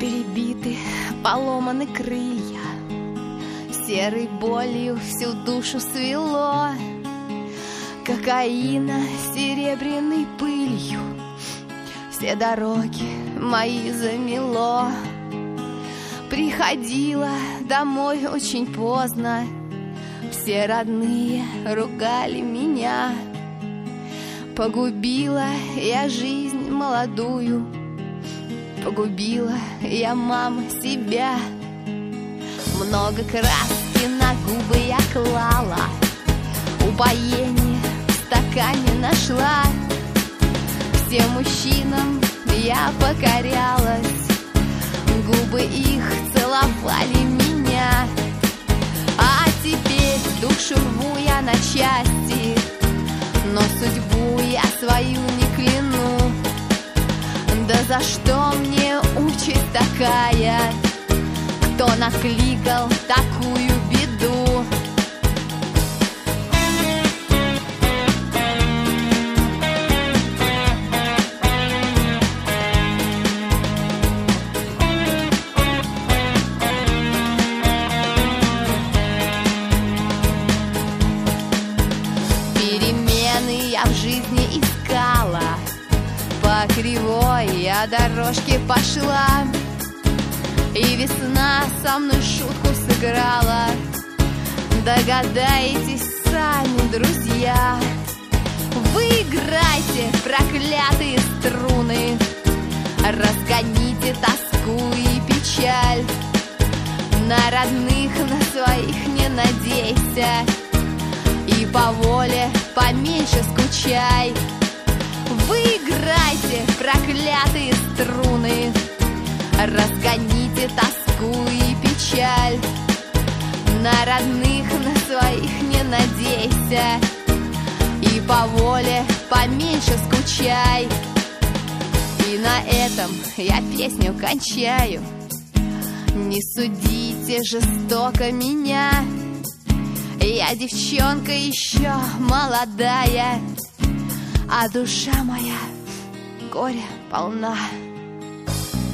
Перебиты, поломаны крылья, серой болью всю душу свело. Кокаина серебряной пылью все дороги мои замело. Приходила домой очень поздно, все родные ругали меня. Погубила я жизнь молодую, погубила я, мама, себя. Много краски на губы я клала, упоение в стакане нашла. Всем мужчинам я покорялась, губы их целовали меня. А теперь душу рву я на части, но судьбу я свою не кляну. Да за что мне участь такая? Кто накликал такую беду? Перемены я в жизни искала, по кривой я дорожке пошла, и весна со мной шутку сыграла. Догадаетесь сами, друзья, вы играйте, проклятые струны, разгоните тоску и печаль. На родных, на своих не надейся, и по воле поменьше скучай. Вы играйте, проклятые струны, разгоните тоску и печаль. На родных, на своих не надейся, и по воле поменьше скучай. И на этом я песню кончаю. Не судите жестоко меня, я девчонка еще молодая, а душа моя горя полна.